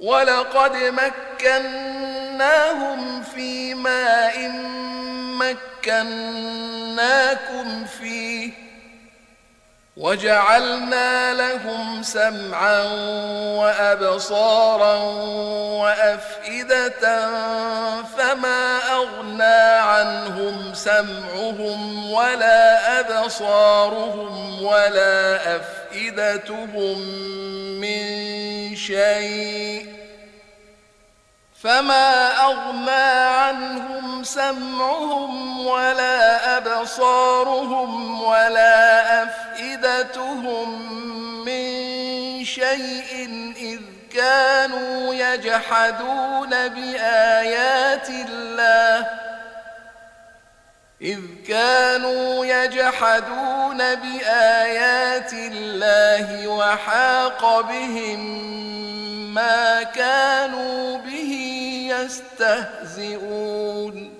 ولقد مكناهم في ماء مكناكم فيه وجعلنا لهم سمعا وأبصارا وأفئدة فما أغنى عنهم سمعهم ولا أبصارهم ولا أفئدتهم من شيء سمعهم ولا أبصارهم ولا أفئدتهم من شيء كانوا يجحدون بآيات الله وحاق بهم ما كانوا به يستهزئون